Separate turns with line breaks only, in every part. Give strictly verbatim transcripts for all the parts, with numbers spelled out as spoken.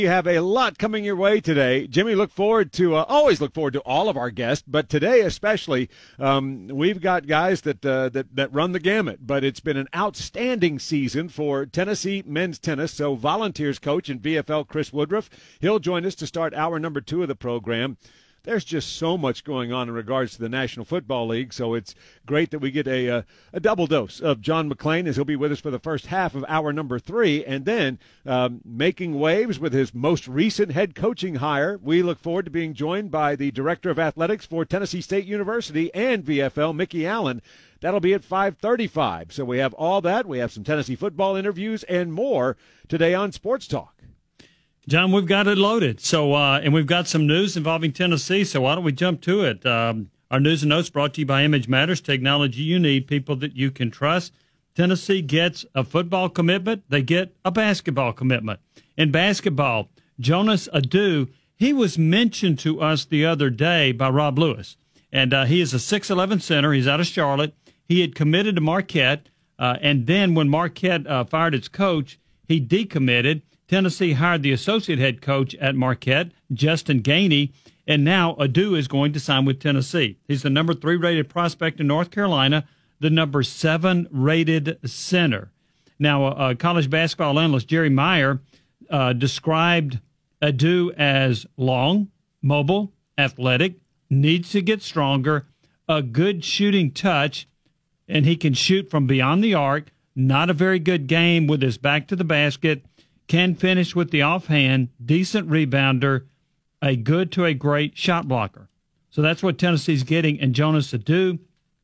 You have a lot coming your way today. Jimmy, look forward to, uh, always look forward to all of our guests, but today especially, um, we've got guys that, uh, that, that run the gamut. But it's been an outstanding season for Tennessee men's tennis. So Volunteers coach in V F L, Chris Woodruff, he'll join us to start hour number two of the program. There's just so much going on in regards to the National Football League, so it's great that we get a a, a double dose of John McClain as he'll be with us for the first half of hour number three, and then um, making waves with his most recent head coaching hire. We look forward to being joined by the Director of Athletics for Tennessee State University and V F L, Mickey Allen. That'll be at five thirty-five. So we have all that. We have some Tennessee football interviews and more today on Sports Talk.
John, we've got it loaded. So, uh, and we've got some news involving Tennessee. So why don't we jump to it? Um, our news and notes brought to you by Image Matters. Technology you need, people that you can trust. Tennessee gets a football commitment. They get a basketball commitment. In basketball, Jonas Adu, he was mentioned to us the other day by Rob Lewis. And uh, he is a six eleven center. He's out of Charlotte. He had committed to Marquette. Uh, and then when Marquette uh, fired its coach, he decommitted. Tennessee hired the associate head coach at Marquette, Justin Gainey, and now Adu is going to sign with Tennessee. He's the number three rated prospect in North Carolina, the number seven rated center. Now, uh, college basketball analyst Jerry Meyer uh, described Adu as long, mobile, athletic, needs to get stronger, a good shooting touch, and he can shoot from beyond the arc, not a very good game with his back to the basket, can finish with the offhand, decent rebounder, a good to a great shot blocker. So that's what Tennessee's getting in Jonas Adu.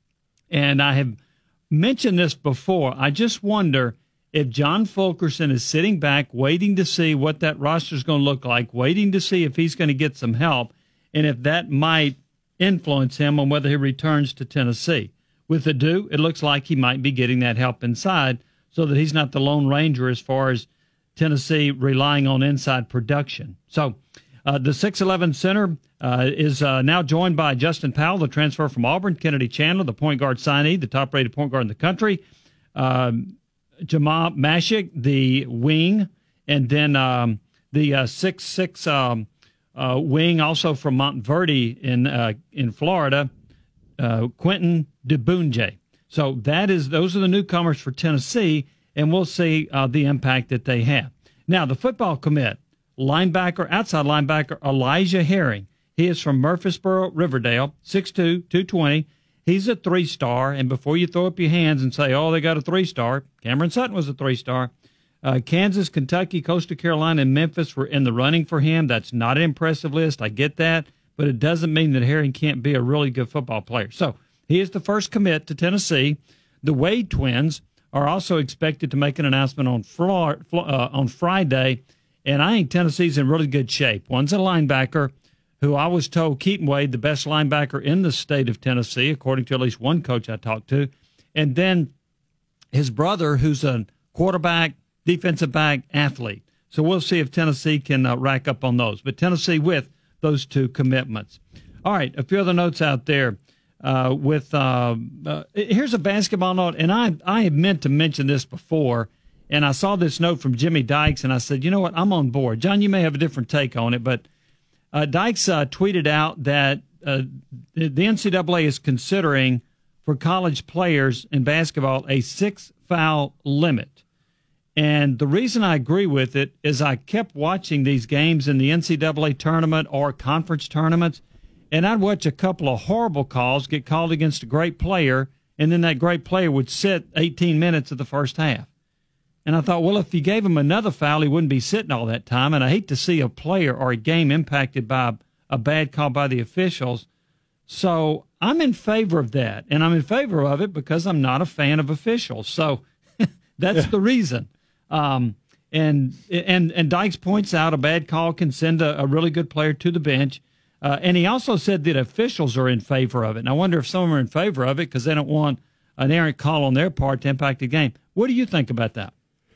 And I have mentioned this before. I just wonder if John Fulkerson is sitting back waiting to see what that roster is going to look like, waiting to see if he's going to get some help, and if that might influence him on whether he returns to Tennessee. With Adu, it looks like he might be getting that help inside so that he's not the Lone Ranger as far as Tennessee relying on inside production. So uh, the six eleven center uh, is uh, now joined by Justin Powell, the transfer from Auburn, Kennedy Chandler, the point guard signee, the top-rated point guard in the country, um, Jamal Mashik, the wing, and then um, the uh, six six um, uh, wing also from Montverde in uh, in Florida, uh, Quentin DeBunje. So that is those are the newcomers for Tennessee, and we'll see uh, the impact that they have. Now, the football commit, linebacker, outside linebacker, Elijah Herring. He is from Murfreesboro, Riverdale, six two, two twenty. He's a three-star, and before you throw up your hands and say, oh, they got a three-star, Cameron Sutton was a three-star. Uh, Kansas, Kentucky, Coastal Carolina, and Memphis were in the running for him. That's not an impressive list. I get that, but it doesn't mean that Herring can't be a really good football player. So he is the first commit to Tennessee. The Wade twins are also expected to make an announcement on Flor- uh, on Friday, and I think Tennessee's in really good shape. One's a linebacker, who I was told Keaton Wade, the best linebacker in the state of Tennessee, according to at least one coach I talked to, and then his brother, who's a quarterback, defensive back, athlete. So we'll see if Tennessee can uh, rack up on those. But Tennessee with those two commitments. All right, a few other notes out there. Uh, with uh, uh, here's a basketball note, and I I had meant to mention this before, and I saw this note from Jimmy Dykes, and I said, you know what, I'm on board. John, you may have a different take on it, but uh, Dykes uh, tweeted out that uh, the N C double A is considering for college players in basketball a six foul limit. And the reason I agree with it is I kept watching these games in the N C double A tournament or conference tournaments, and I'd watch a couple of horrible calls get called against a great player, and then that great player would sit eighteen minutes of the first half. And I thought, well, if you gave him another foul, he wouldn't be sitting all that time. And I hate to see a player or a game impacted by a bad call by the officials. So I'm in favor of that, and I'm in favor of it because I'm not a fan of officials. So that's yeah. the reason. Um, and and and Dykes points out a bad call can send a, a really good player to the bench. Uh, and he also said that officials are in favor of it. And I wonder if some of them are in favor of it because they don't want an errant call on their part to impact the game. What do you think about that?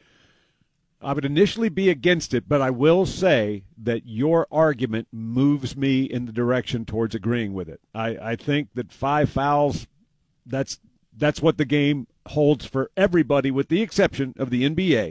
I would initially be against it, but I will say that your argument moves me in the direction towards agreeing with it. I, I think that five fouls, that's that's what the game holds for everybody with the exception of the N B A.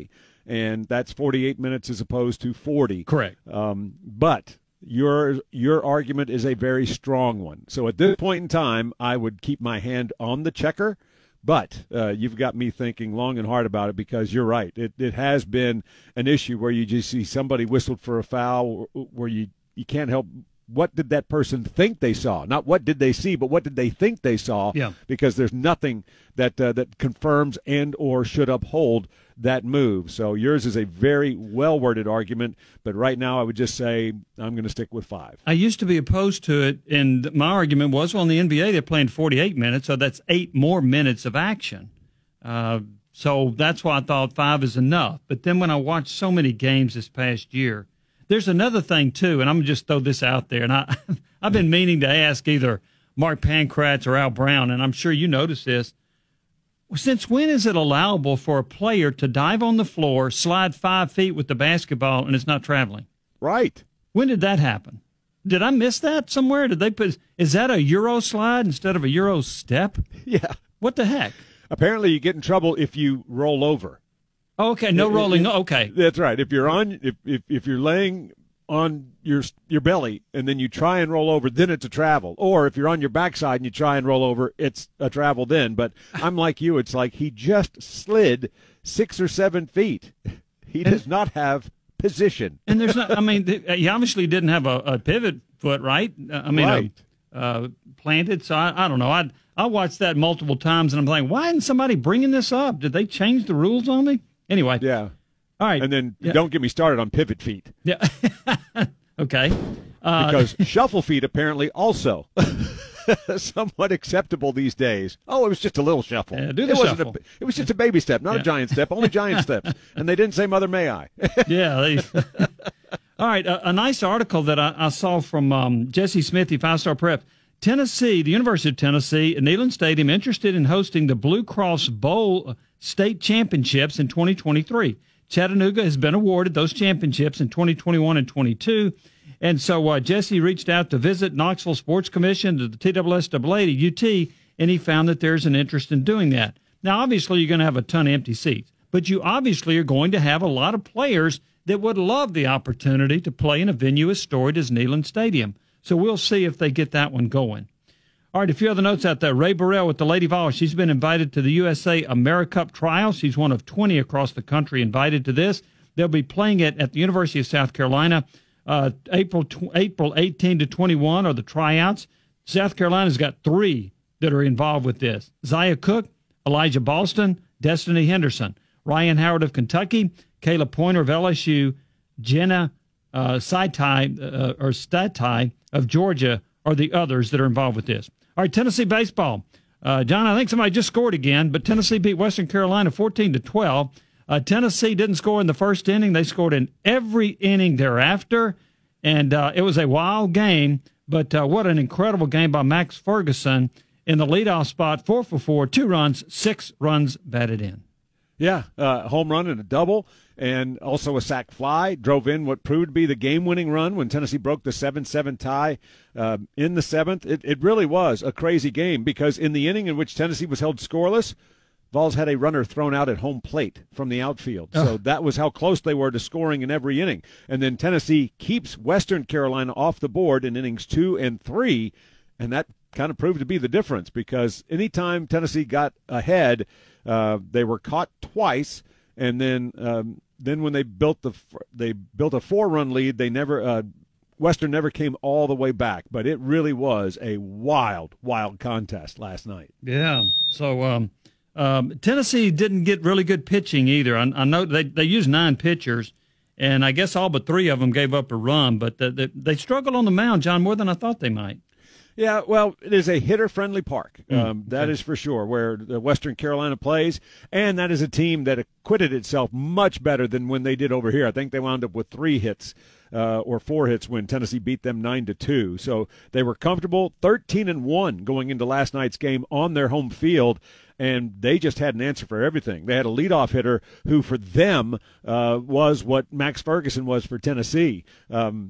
and that's forty-eight minutes as opposed to forty.
Correct.
Um, but your your argument is a very strong one. So at this point in time, I would keep my hand on the checker. But uh, you've got me thinking long and hard about it, because you're right. It it has been an issue where you just see somebody whistled for a foul where you, you can't help. What did that person think they saw? Not what did they see, but what did they think they saw?
Yeah.
Because there's nothing that uh, that confirms and or should uphold that move. So yours is a very well-worded argument, but right now I would just say I'm going to stick with five.
I used to be opposed to it, and my argument was, well, in the N B A they're playing forty-eight minutes, so that's eight more minutes of action. Uh, so that's why I thought five is enough. But then when I watched so many games this past year, there's another thing, too, and I'm going to just throw this out there. And I, I've been meaning to ask either Mark Pankratz or Al Brown, and I'm sure you noticed this. Since when is it allowable for a player to dive on the floor, slide five feet with the basketball, and it's not traveling?
Right.
When did that happen? Did I miss that somewhere? Did they put? Is that a Euro slide instead of a Euro step?
Yeah.
What the heck?
Apparently you get in trouble if you roll over.
Oh, okay, no rolling. Okay,
that's right. If you're on, if, if if you're laying on your your belly and then you try and roll over, then it's a travel. Or if you're on your backside and you try and roll over, it's a travel then. But I'm like you. It's like he just slid six or seven feet. He does not have position.
And there's not. I mean, he obviously didn't have a, a pivot foot, right? I mean,
right.
A, uh, planted. So I, I don't know. I I watched that multiple times and I'm thinking, why isn't somebody bringing this up? Did they change the rules on me? Anyway.
Yeah.
All right.
And then
yeah.
don't get me started on pivot feet.
Yeah. Okay. Uh,
because shuffle feet apparently also somewhat acceptable these days. Oh, it was just a little shuffle.
Yeah, do the
it wasn't
shuffle.
A, it was just a baby step, not
yeah.
a giant step, only giant steps. And they didn't say, Mother, may I?
yeah. They, all right. A, a nice article that I, I saw from um, Jesse Smithy, Five Star Prep. Tennessee, the University of Tennessee, at Neyland Stadium, interested in hosting the Blue Cross Bowl State Championships in twenty twenty-three. Chattanooga has been awarded those championships in twenty twenty-one and twenty-two. And so uh, Jesse reached out to visit Knoxville Sports Commission, to the T S S A, to U T, and he found that there's an interest in doing that. Now, obviously, you're going to have a ton of empty seats, but you obviously are going to have a lot of players that would love the opportunity to play in a venue as storied as Neyland Stadium. So we'll see if they get that one going. All right, a few other notes out there. Ray Burrell with the Lady Vols. She's been invited to the U S A AmeriCup trial. She's one of twenty across the country invited to this. They'll be playing it at the University of South Carolina. Uh, April tw- April eighteen to twenty-one are the tryouts. South Carolina's got three that are involved with this. Zia Cook, Elijah Boston, Destiny Henderson. Ryan Howard of Kentucky, Kayla Pointer of L S U, Jenna uh, Saitai, uh, or Statai of Georgia are the others that are involved with this. All right, Tennessee baseball. Uh, John, I think somebody just scored again, but Tennessee beat Western Carolina fourteen to twelve. Uh, Tennessee didn't score in the first inning. They scored in every inning thereafter, and uh, it was a wild game, but uh, what an incredible game by Max Ferguson in the leadoff spot, four for four, two runs, six runs batted in.
Yeah, uh, home run and a double, and also a sac fly. Drove in what proved to be the game-winning run when Tennessee broke the seven seven tie uh, in the seventh. It, it really was a crazy game because in the inning in which Tennessee was held scoreless, Vols had a runner thrown out at home plate from the outfield. So that was how close they were to scoring in every inning. And then Tennessee keeps Western Carolina off the board in innings two and three, and that kind of proved to be the difference because anytime Tennessee got ahead, uh, they were caught twice, and then um, then when they built the they built a four-run lead, they never uh, Western never came all the way back. But it really was a wild, wild contest last night.
Yeah. So. Um... Um, Tennessee didn't get really good pitching either. I, I know they, they used nine pitchers, and I guess all but three of them gave up a run, but the, the, they struggled on the mound, John, more than I thought they might.
Yeah, well, it is a hitter-friendly park.
Mm,
um, that
okay.
is for sure, where the Western Carolina plays, and that is a team that acquitted itself much better than when they did over here. I think they wound up with three hits uh, or four hits when Tennessee beat them nine to two. So they were comfortable, thirteen and one going into last night's game on their home field. And they just had an answer for everything. They had a leadoff hitter who, for them, uh, was what Max Ferguson was for Tennessee. Um,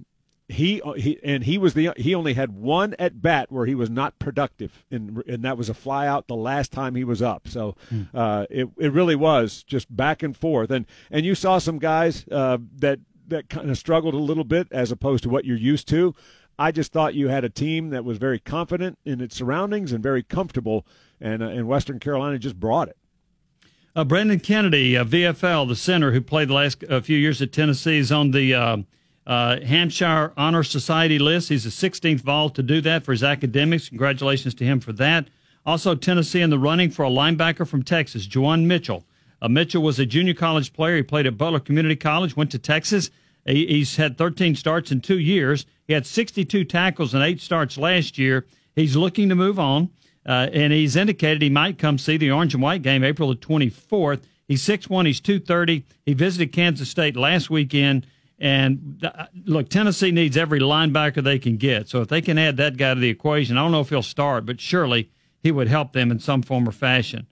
he he and he was the he only had one at bat where he was not productive, and and that was a fly out the last time he was up. So uh, it it really was just back and forth, and and you saw some guys uh, that that kind of struggled a little bit as opposed to what you're used to. I just thought you had a team that was very confident in its surroundings and very comfortable, and uh, and Western Carolina just brought it.
Uh, Brandon Kennedy, uh, V F L, the center who played the last uh, few years at Tennessee, is on the uh, uh, Hampshire Honor Society list. He's the sixteenth Vol to do that for his academics. Congratulations to him for that. Also, Tennessee in the running for a linebacker from Texas, Juwan Mitchell. Uh, Mitchell was a junior college player. He played at Butler Community College, went to Texas. He, he's had thirteen starts in two years. He had sixty-two tackles and eight starts last year. He's looking to move on. Uh, and he's indicated he might come see the Orange and White game April the twenty-fourth. He's six one, he's two thirty. He visited Kansas State last weekend. And, uh, look, Tennessee needs every linebacker they can get. So if they can add that guy to the equation, I don't know if he'll start, but surely he would help them in some form or fashion.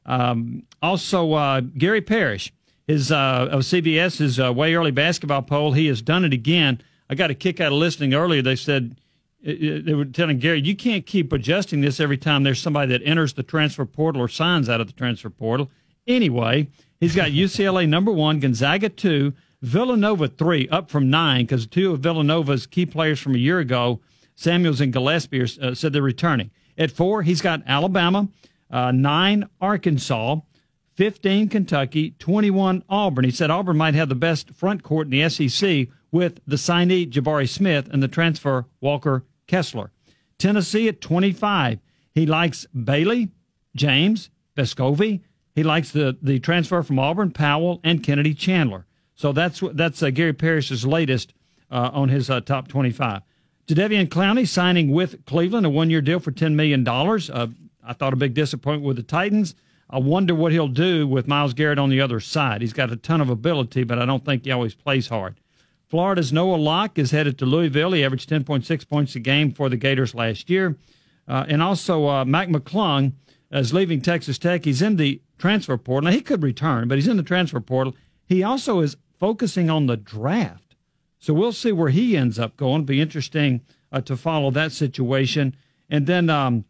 Um, also, uh, Gary Parrish, his uh, of C B S, his uh, way early basketball poll, he has done it again. I got a kick out of listening earlier. They said, they were telling Gary, you can't keep adjusting this every time there's somebody that enters the transfer portal or signs out of the transfer portal. Anyway, he's got U C L A number one, Gonzaga two, Villanova three, up from nine, because two of Villanova's key players from a year ago, Samuels and Gillespie, uh, said they're returning. At four, he's got Alabama, uh, nine, Arkansas, fifteen, Kentucky, twenty-one, Auburn. He said Auburn might have the best front court in the S E C with the signee Jabari Smith and the transfer Walker Kessler. Tennessee at twenty-five. He likes Bailey, James, Vescovi. He likes the, the transfer from Auburn, Powell, and Kennedy Chandler. So that's that's uh, Gary Parrish's latest uh, on his uh, top twenty-five. Jadeveon Clowney signing with Cleveland, a one-year deal for ten million dollars. Uh, I thought a big disappointment with the Titans. I wonder what he'll do with Myles Garrett on the other side. He's got a ton of ability, but I don't think he always plays hard. Florida's Noah Locke is headed to Louisville. He averaged ten point six points a game for the Gators last year. Uh, and also uh, Mac McClung is leaving Texas Tech. He's in the transfer portal. Now, he could return, but he's in the transfer portal. He also is focusing on the draft. So we'll see where he ends up going. It'll be interesting uh, to follow that situation. And then um,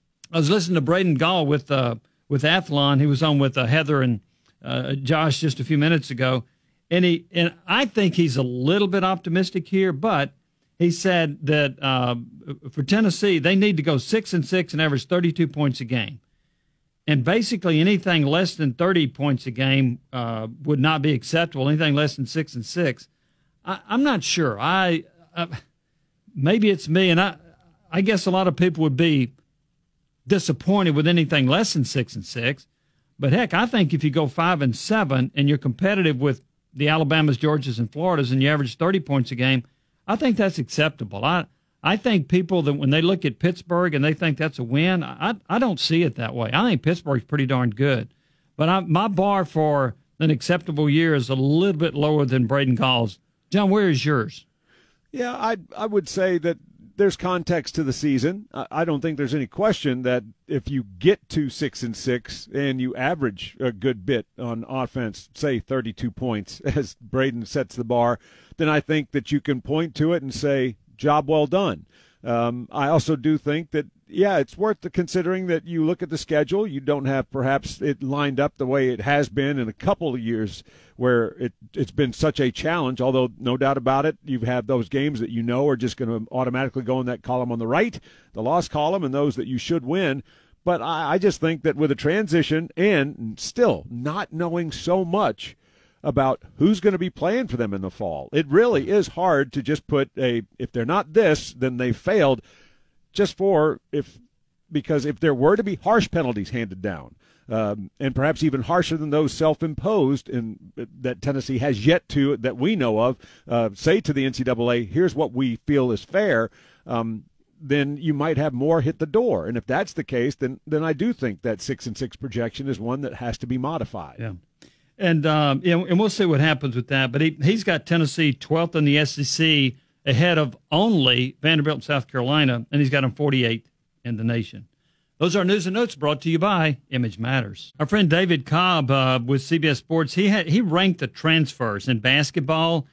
I was listening to Braden Gall with uh, with Athlon. He was on with uh, Heather and uh, Josh just a few minutes ago. And he and I think he's a little bit optimistic here, but he said that uh, for Tennessee, they need to go six and six and average thirty-two points a game. And basically anything less than thirty points a game uh, would not be acceptable. Anything less than six and six, I, I'm not sure. I uh, maybe it's me, and I I guess a lot of people would be disappointed with anything less than six and six. But heck, I think if you go five and seven and you're competitive with the Alabamas, Georgias, and Floridas, and you average thirty points a game, I think that's acceptable. I I think people that when they look at Pittsburgh and they think that's a win, I I don't see it that way. I think Pittsburgh's pretty darn good. But I, my bar for an acceptable year is a little bit lower than Braden Gall's. John, where is yours?
Yeah, I I would say that there's context to the season. I don't think there's any question that if you get to six and six and you average a good bit on offense, say thirty-two points, as Braden sets the bar, then I think that you can point to it and say, job well done. Um, I also do think that, yeah, it's worth the considering that you look at the schedule. You don't have perhaps it lined up the way it has been in a couple of years where it, it's been such a challenge, although no doubt about it, you have those games that you know are just going to automatically go in that column on the right, the loss column, and those that you should win. But I, I just think that with a transition and still not knowing so much about who's going to be playing for them in the fall, it really is hard to just put a, if they're not this, then they failed, just for if, because if there were to be harsh penalties handed down, um, and perhaps even harsher than those self-imposed in, that Tennessee has yet to, that we know of, uh, say to the N C double A, here's what we feel is fair, um, then you might have more hit the door. And if that's the case, then then I do think that six and six projection is one that has to be modified.
Yeah. And um, and we'll see what happens with that. But he, he's got Tennessee twelfth in the S E C ahead of only Vanderbilt and South Carolina, and he's got them forty-eighth in the nation. Those are news and notes brought to you by Image Matters. Our friend David Cobb uh, with C B S Sports, he had he ranked the transfers in basketball,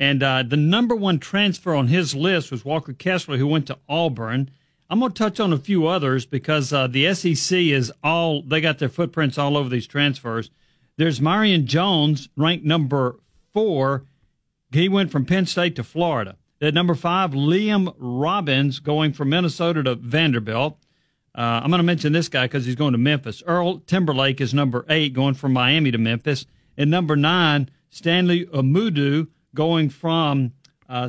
And uh, the number one transfer on his list was Walker Kessler, who went to Auburn. I'm going to touch on a few others because uh, the S E C is all, they got their footprints all over these transfers. There's Marion Jones, ranked number four. He went from Penn State to Florida. At number five, Liam Robbins, going from Minnesota to Vanderbilt. Uh, I'm going to mention this guy because he's going to Memphis. Earl Timberlake is number eight, going from Miami to Memphis. And number nine, Stanley Umudu, going from, uh,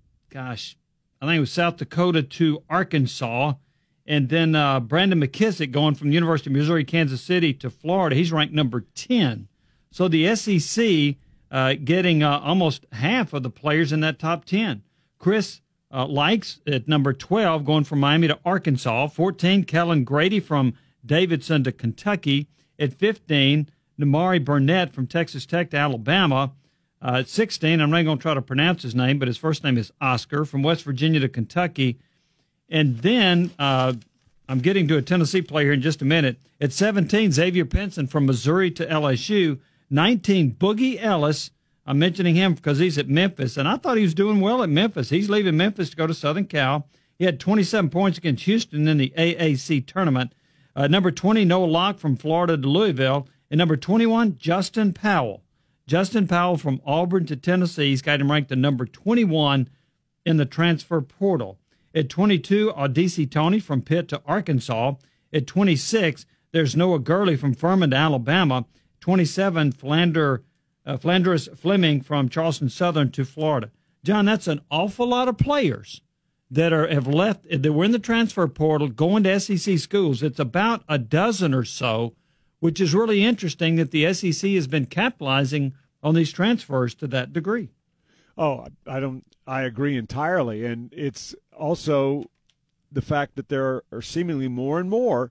gosh, I think it was South Dakota to Arkansas. And then uh, Brandon McKissick going from the University of Missouri, Kansas City to Florida. He's ranked number ten. So the S E C uh, getting uh, almost half of the players in that top ten. Chris uh, Likes at number twelve, going from Miami to Arkansas. fourteen, Kellen Grady from Davidson to Kentucky. At fifteen, Namari Burnett from Texas Tech to Alabama. Uh, at sixteen, I'm not going to try to pronounce his name, but his first name is Oscar, from West Virginia to Kentucky. And then uh, I'm getting to a Tennessee player in just a minute. At seventeen, Xavier Pinson from Missouri to L S U. nineteen, Boogie Ellis. I'm mentioning him because he's at Memphis, and I thought he was doing well at Memphis. He's leaving Memphis to go to Southern Cal. He had twenty-seven points against Houston in the A A C tournament. Uh, number twenty, Noah Locke from Florida to Louisville. And number twenty-one, Justin Powell. Justin Powell from Auburn to Tennessee. He's got him ranked at number twenty-one in the transfer portal. At twenty-two, Odisi Tony from Pitt to Arkansas. At twenty-six, there's Noah Gurley from Furman to Alabama. twenty-seven, Flander, uh, Flanders Fleming from Charleston Southern to Florida. John, that's an awful lot of players that are have left, that were in the transfer portal going to S E C schools. It's about a dozen or so, which is really interesting that the S E C has been capitalizing on these transfers to that degree.
Oh, I don't. I agree entirely, and it's also the fact that there are seemingly more and more,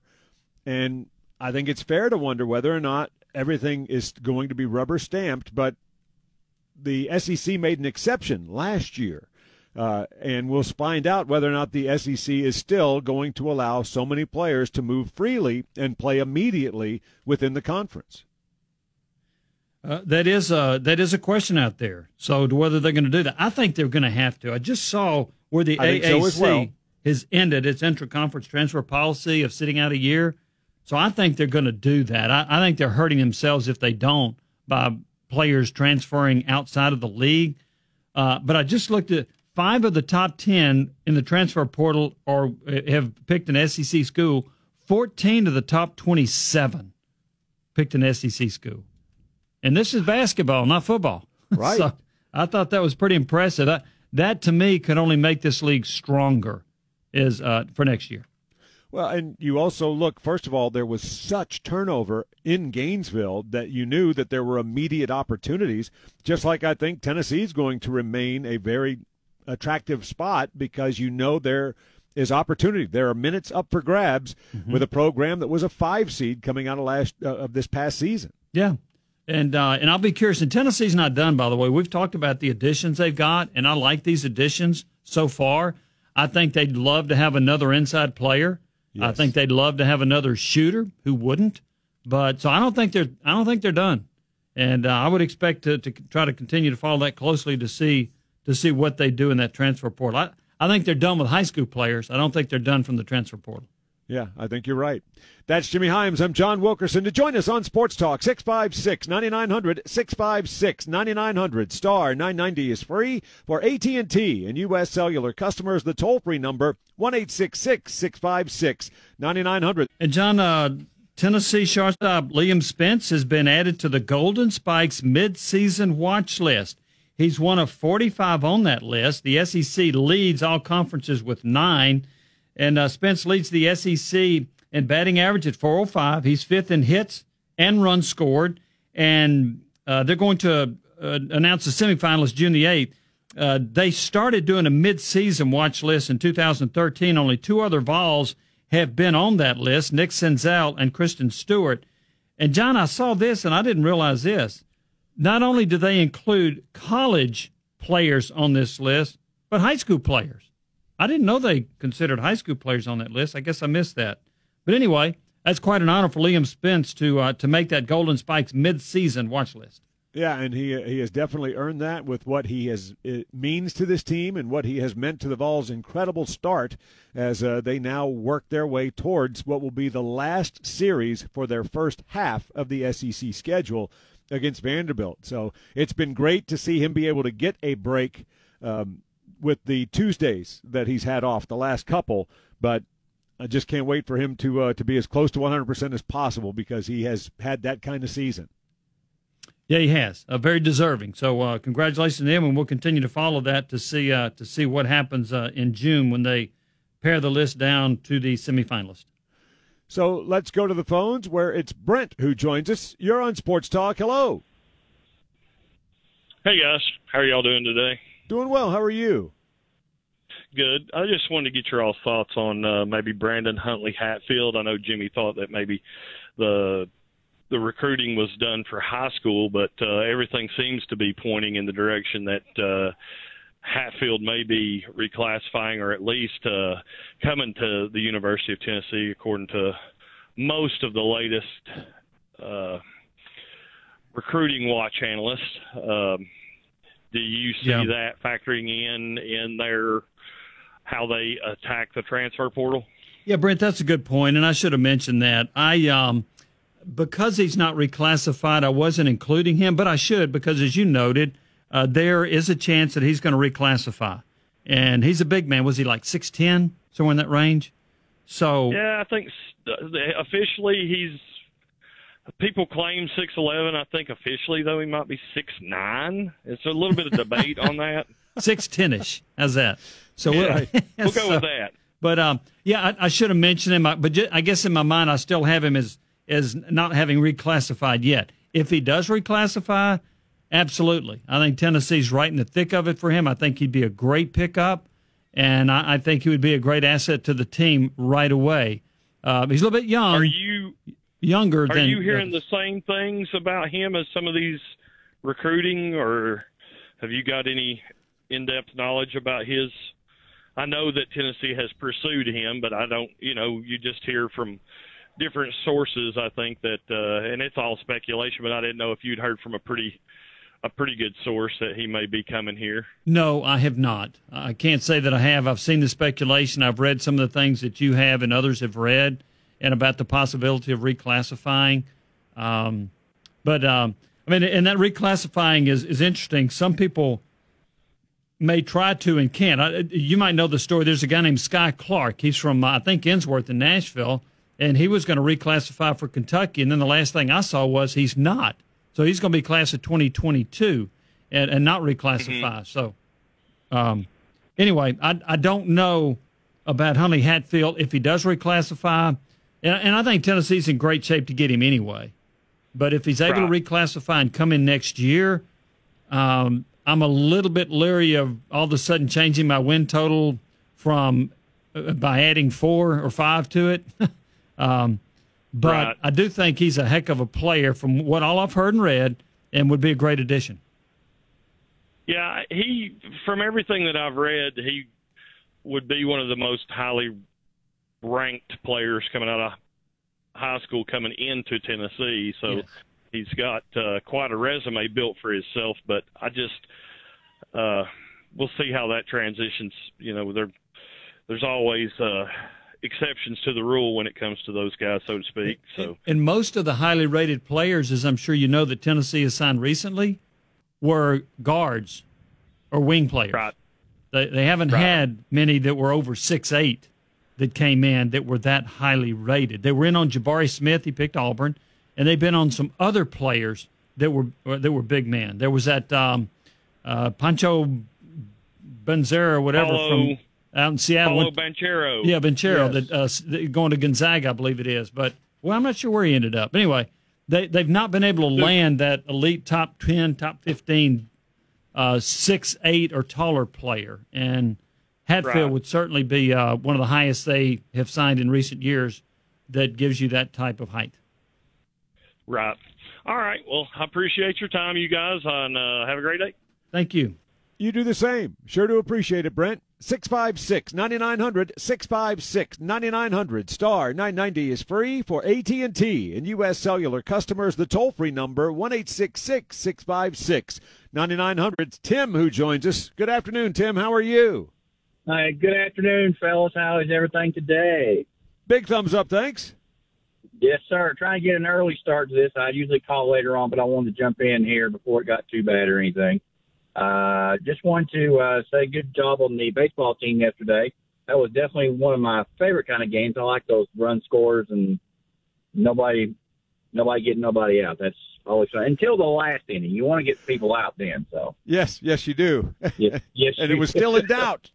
and I think it's fair to wonder whether or not everything is going to be rubber stamped. But the S E C made an exception last year, uh, and we'll find out whether or not the S E C is still going to allow so many players to move freely and play immediately within the conference.
Uh, that is a that is a question out there. So to whether they're going to do that, I think they're going to have to. I just saw where the
I
A A C
so as well.
has ended its intra-conference transfer policy of sitting out a year. So I think they're going to do that. I, I think they're hurting themselves if they don't by players transferring outside of the league. Uh, but I just looked at five of the top ten in the transfer portal or have picked an S E C school. fourteen of the top twenty-seven picked an S E C school. And this is basketball, not football.
Right.
So I thought that was pretty impressive. That, that to me, could only make this league stronger is uh, for next year.
Well, and you also look, first of all, there was such turnover in Gainesville that you knew that there were immediate opportunities, just like I think Tennessee's going to remain a very attractive spot because you know there is opportunity. There are minutes up for grabs mm-hmm. with a program that was a five seed coming out of last uh, of this past season.
Yeah. And uh, and I'll be curious. And Tennessee's not done, by the way. We've talked about the additions they've got, and I like these additions so far. I think they'd love to have another inside player. Yes. I think they'd love to have another shooter. Who wouldn't? But so I don't think they're I don't think they're done. And uh, I would expect to, to try to continue to follow that closely to see to see what they do in that transfer portal. I, I think they're done with high school players. I don't think they're done from the transfer portal.
Yeah, I think you're right. That's Jimmy Hyams. I'm John Wilkerson. To join us on Sports Talk, six five six, nine nine hundred, six five six, nine nine hundred. Star nine ninety is free for A T and T and U S Cellular customers. The toll-free number, one eight six six, six five six, nine nine hundred.
And, John, uh, Tennessee shortstop Liam Spence has been added to the Golden Spikes mid-season watch list. He's one of forty-five on that list. The S E C leads all conferences with nine. And uh, Spence leads the S E C in batting average at four oh five. He's fifth in hits and runs scored. And uh, they're going to uh, announce the semifinalists June the eighth. Uh, they started doing a mid-season watch list in two thousand thirteen. Only two other Vols have been on that list, Nick Senzel and Kristen Stewart. And, John, I saw this, and I didn't realize this. Not only do they include college players on this list, but high school players. I didn't know they considered high school players on that list. I guess I missed that. But anyway, that's quite an honor for Liam Spence to uh, to make that Golden Spikes mid-season watch list.
Yeah, and he he has definitely earned that with what he has it means to this team and what he has meant to the Vols' incredible start as uh, they now work their way towards what will be the last series for their first half of the S E C schedule against Vanderbilt. So it's been great to see him be able to get a break um, with the Tuesdays that he's had off the last couple, but I just can't wait for him to uh, to be as close to one hundred percent as possible because he has had that kind of season.
Yeah, he has. Uh, very deserving. So uh, congratulations to him, and we'll continue to follow that to see uh, to see what happens uh, in June when they pare the list down to the semifinalists.
So let's go to the phones where it's Brent who joins us. You're on Sports Talk. Hello.
Hey, guys. How are y'all doing today?
Doing well. How are you?
Good. I just wanted to get your all thoughts on uh, maybe Brandon Huntley Hatfield. I know Jimmy thought that maybe the the recruiting was done for high school, but uh, everything seems to be pointing in the direction that uh, Hatfield may be reclassifying or at least uh, coming to the University of Tennessee, according to most of the latest uh, recruiting watch analysts. Um, do you see
yeah.
that factoring in in their how they attack the transfer portal?
Yeah, Brent, that's a good point, and I should have mentioned that. I um, because he's not reclassified, I wasn't including him, but I should because, as you noted, uh, there is a chance that he's going to reclassify. And he's a big man. Was he like six ten, somewhere in that range? So
yeah, I think officially he's – people claim six eleven. I think officially, though, he might be six nine. It's a little bit of debate on that.
six ten-ish. How's that? So
yeah,
we'll,
we'll go
so,
with that.
But, um, yeah, I, I should have mentioned him. But just, I guess in my mind I still have him as, as not having reclassified yet. If he does reclassify, absolutely. I think Tennessee's right in the thick of it for him. I think he'd be a great pickup, and I, I think he would be a great asset to the team right away. Uh, he's a little bit young.
Are you
younger
Are
than,
you hearing
uh,
the same things about him as some of these recruiting, or have you got any in-depth knowledge about his? I know that Tennessee has pursued him, but I don't, you know, you just hear from different sources, I think that, uh, and it's all speculation, but I didn't know if you'd heard from a pretty, a pretty good source that he may be coming here.
No, I have not. I can't say that I have. I've seen the speculation. I've read some of the things that you have and others have read, and about the possibility of reclassifying. Um, but, um, I mean, and that reclassifying is, is interesting. Some people may try to and can't. I, you might know the story. There's a guy named Sky Clark. He's from, uh, I think, Innsworth in Nashville, and he was going to reclassify for Kentucky, and then the last thing I saw was he's not. So he's going to be class of twenty twenty-two and, and not reclassify. Mm-hmm. So um, anyway, I, I don't know about Huntley Hatfield if he does reclassify, and, and I think Tennessee's in great shape to get him anyway. But if he's able right. to reclassify and come in next year, um, I'm a little bit leery of all of a sudden changing my win total from uh, by adding four or five to it. um, but right. I do think he's a heck of a player from what all I've heard and read, and would be a great addition.
Yeah, he from everything that I've read, he would be one of the most highly ranked players coming out of high school coming into Tennessee. So. Yes. He's got uh, quite a resume built for himself, but I just uh, we'll see how that transitions. You know, there there's always uh, exceptions to the rule when it comes to those guys, so to speak. So,
and most of the highly rated players, as I'm sure you know, that Tennessee has signed recently, were guards or wing players.
Right.
They they haven't right. had many that were over six eight that came in that were that highly rated. They were in on Jabari Smith. He picked Auburn. And they've been on some other players that were that were big men. There was that um, uh, Pancho Benzera or whatever
Paulo,
from out in Seattle.
Paulo Banchero.
Yeah, Banchero,
yes.
that, uh, going to Gonzaga, I believe it is. But, well, I'm not sure where he ended up. Anyway, they, they've not been able to land that elite top ten, top fifteen, uh, six eight or taller player. And Hatfield right. would certainly be uh, one of the highest they have signed in recent years that gives you that type of height.
Right. All right. Well, I appreciate your time, you guys, and uh, have a great day.
Thank you.
You do the same. Sure to appreciate it, Brent. six five six, nine nine hundred, six five six, nine nine hundred, star nine ninety is free for A T and T and U S Cellular customers. The toll-free number, one eight six six, six five six, nine nine hundred. It's Tim who joins us. Good afternoon, Tim. How are you?
Hi, good afternoon, fellas. How is everything today?
Big thumbs up, thanks.
Yes, sir. Trying to get an early start to this. I usually call later on, but I wanted to jump in here before it got too bad or anything. Uh, just wanted to uh, say good job on the baseball team yesterday. That was definitely one of my favorite kind of games. I like those run scores and nobody nobody getting nobody out. That's always fun. Until the last inning. You want to get people out then. So
Yes, yes, you do.
Yes, yes
and
you
it was still in doubt.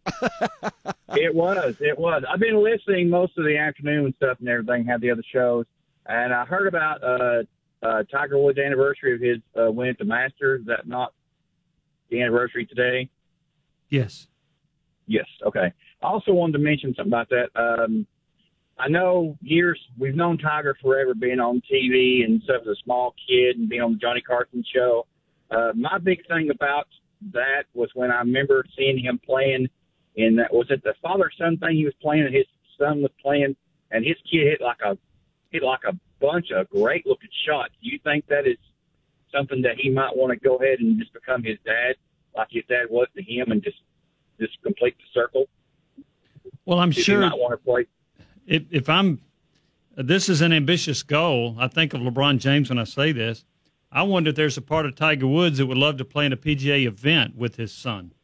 It was. It was. I've been listening most of the afternoon and stuff and everything, had the other shows, and I heard about uh, uh, Tiger Woods' anniversary of his uh, win at the Masters. Is that not the anniversary today?
Yes.
Yes. Okay. I also wanted to mention something about that. Um, I know years we've known Tiger forever, being on T V and stuff as a small kid and being on the Johnny Carson show. Uh, my big thing about that was when I remember seeing him playing in that, was it the father-son thing he was playing, and his son was playing, and his kid hit like a hit like a bunch of great-looking shots. Do you think that is something that he might want to go ahead and just become his dad, like his dad was to him, and just just complete the circle?
Well, I'm
Does
sure
he not want to play?
if, if I'm this is an ambitious goal. I think of LeBron James when I say this. I wonder if there's a part of Tiger Woods that would love to play in a P G A event with his son.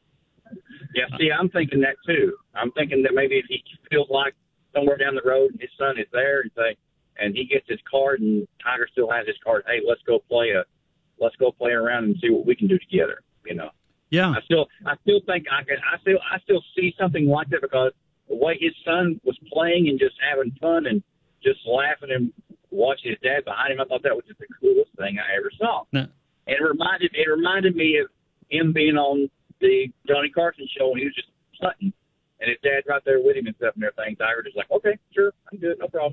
Yeah, see, I'm thinking that too. I'm thinking that maybe if he feels like somewhere down the road his son is there and say, and he gets his card and Tiger still has his card, hey, let's go play a, let's go play around and see what we can do together. You know.
Yeah.
I still, I still think I can. I still, I still see something like that because the way his son was playing and just having fun and just laughing and watching his dad behind him, I thought that was just the coolest thing I ever saw.
No.
And it reminded, it reminded me of him being on the Johnny Carson show when he was just putting, and his dad right there with him and stuff and everything. Tiger just like, okay, sure, I'm good, no problem.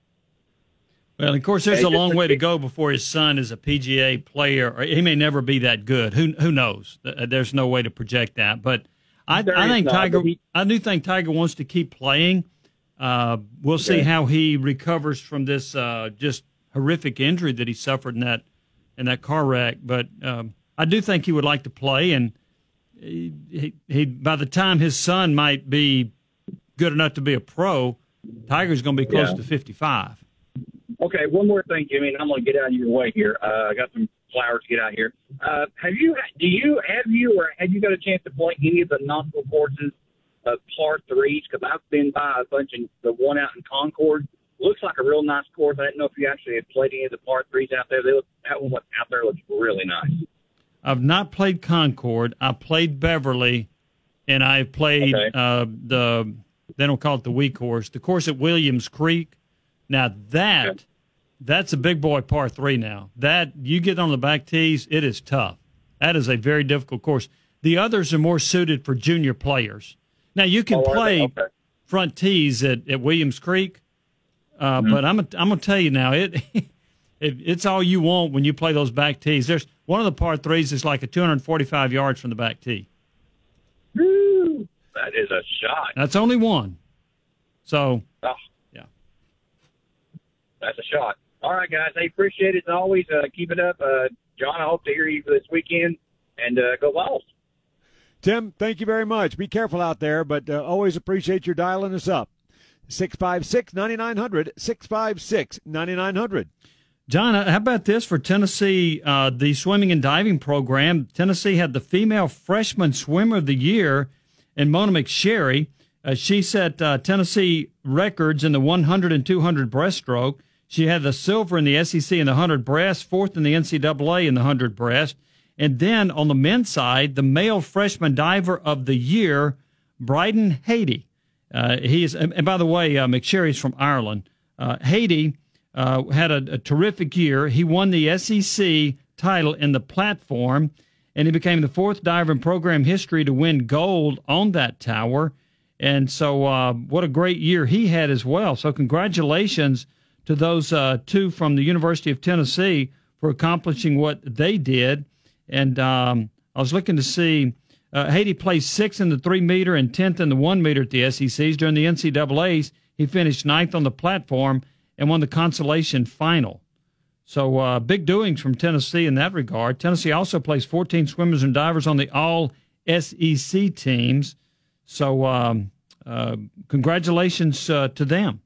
Well, of course, there's
Hey,
a long
just-
way to go before his son is a P G A player, or he may never be that good. Who who knows? There's no way to project that. But I,
There
I
is
think
not,
Tiger.
but he-
I do think Tiger wants to keep playing. Uh, we'll see
Okay.
how he recovers from this uh, just horrific injury that he suffered in that in that car wreck. But um, I do think he would like to play, and he, he, he by the time his son might be good enough to be a pro, Tiger's going to be close
Yeah.
to fifty-five.
Okay, one more thing, Jimmy, and I'm going to get out of your way here. Uh, I got some flowers to get out here. Uh, have you, do you, have you, or have you got a chance to play any of the nautical courses of par threes? Because I've been by a bunch of the one out in Concord. Looks like a real nice course. I didn't know if you actually had played any of the par threes out there. They look, that one out there looks really nice.
I've not played Concord. I played Beverly, and I played
Okay.
uh, the, they don't call it the Wee course, the course at Williams Creek. Now, that
Okay.
that's a big boy par three now. That, you get on the back tees, it is tough. That is a very difficult course. The others are more suited for junior players. Now, you can
Oh, are
play
they? Okay.
front tees at, at Williams Creek, uh,
Mm-hmm.
but I'm I'm going to tell you now, it, it it's all you want when you play those back tees. There's one of the par threes is like a two hundred forty-five yards from the back tee.
Woo, that is a shot.
That's only one. So,
Oh,
yeah.
that's a shot. All right, guys. I appreciate it as always. Uh, keep it up. Uh, John, I hope to hear you this weekend, and uh, go Vols.
Tim, thank you very much. Be careful out there, but uh, always appreciate your dialing us up. six five six, nine nine hundred, six five six, nine nine hundred.
John, how about this for Tennessee, uh, the swimming and diving program? Tennessee had the female freshman swimmer of the year in Mona McSherry. Uh, she set uh, Tennessee records in the one hundred and two hundred breaststroke. She had the silver in the S E C in the one hundred breast, fourth in the N C double A in the one hundred breast. And then on the men's side, the male freshman diver of the year, Bryden Haiti. Uh, he is, and by the way, uh, McSherry's from Ireland. Uh, Haiti uh, had a, a terrific year. He won the S E C title in the platform, and he became the fourth diver in program history to win gold on that tower. And so uh, what a great year he had as well. So congratulations to those uh, two from the University of Tennessee for accomplishing what they did. And um, I was looking to see, Uh, Haiti placed sixth in the three-meter and tenth in the one-meter at the S E Cs. During the N C double A's, he finished ninth on the platform and won the consolation final. So uh, big doings from Tennessee in that regard. Tennessee also placed fourteen swimmers and divers on the all-S E C teams. So um, uh, congratulations uh, to them.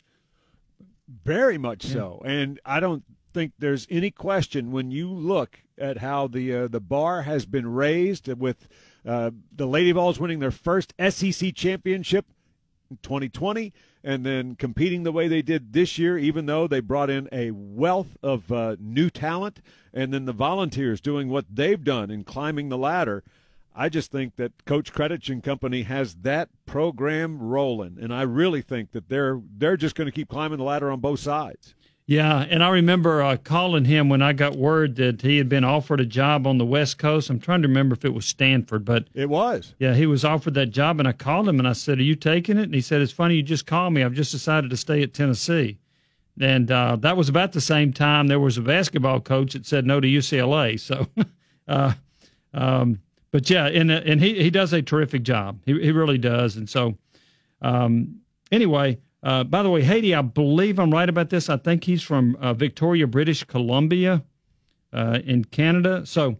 Very much
Yeah.
so. And I don't think there's any question when you look at how the uh, the bar has been raised with uh, the Lady Vols winning their first S E C championship in twenty twenty and then competing the way they did this year, even though they brought in a wealth of uh, new talent, and then the Volunteers doing what they've done in climbing the ladder. I just think that Coach Kretich and company has that program rolling, and I really think that they're they're just going to keep climbing the ladder on both sides.
Yeah, and I remember uh, calling him when I got word that he had been offered a job on the West Coast. I'm trying to remember if it was Stanford, but
It was.
yeah, he was offered that job, and I called him and I said, "Are you taking it?" And he said, "It's funny you just called me. I've just decided to stay at Tennessee." And uh, that was about the same time there was a basketball coach that said no to U C L A. So, uh, um, but yeah, and and he he does a terrific job. He he really does. And so, um, anyway. Uh, by the way, Haiti, I believe I'm right about this. I think he's from uh, Victoria, British Columbia, uh, in Canada. So,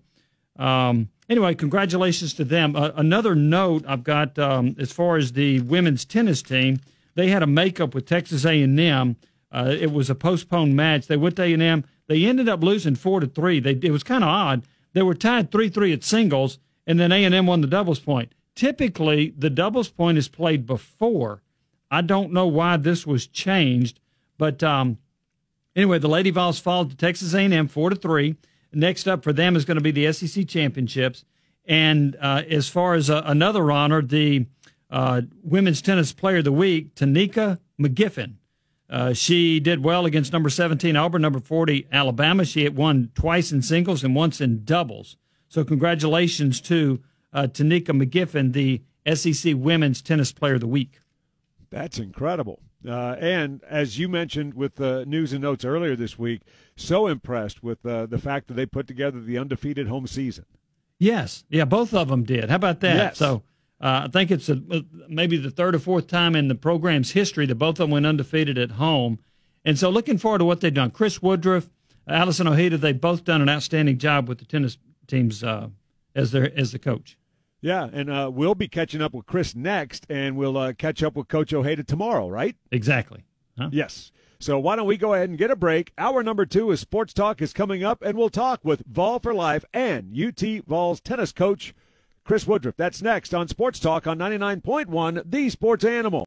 um, anyway, congratulations to them. Uh, another note I've got um, as far as the women's tennis team, they had a makeup with Texas A and M. Uh, it was a postponed match. They went to A and M. They ended up losing four to three. They, it was kind of odd. They were tied three three at singles, and then A and M won the doubles point. Typically, the doubles point is played before. I don't know why this was changed, but um, anyway, the Lady Vols fall to Texas A and M four to three. Next up for them is going to be the S E C championships. And uh, as far as uh, another honor, the uh, Women's Tennis Player of the Week, Tanika McGiffin. Uh, she did well against number seventeen Auburn, number forty Alabama. She had won twice in singles and once in doubles. So congratulations to uh, Tanika McGiffin, the S E C Women's Tennis Player of the Week.
That's incredible. Uh, and as you mentioned with the uh, news and notes earlier this week, so impressed with uh, the fact that they put together the undefeated home season.
Yes. Yeah, both of them did. How about that?
Yes.
So uh, I think it's a, maybe the third or fourth time in the program's history that both of them went undefeated at home. And so looking forward to what they've done. Chris Woodruff, Allison Ojeda, they've both done an outstanding job with the tennis teams uh, as their as the coach.
Yeah, and uh, we'll be catching up with Chris next, and we'll uh, catch up with Coach Ojeda tomorrow, right?
Exactly. Huh?
Yes. So why don't we go ahead and get a break? Hour number two of Sports Talk is coming up, and we'll talk with Vol for Life and U T Vols tennis coach Chris Woodruff. That's next on Sports Talk on ninety-nine point one, The Sports Animal.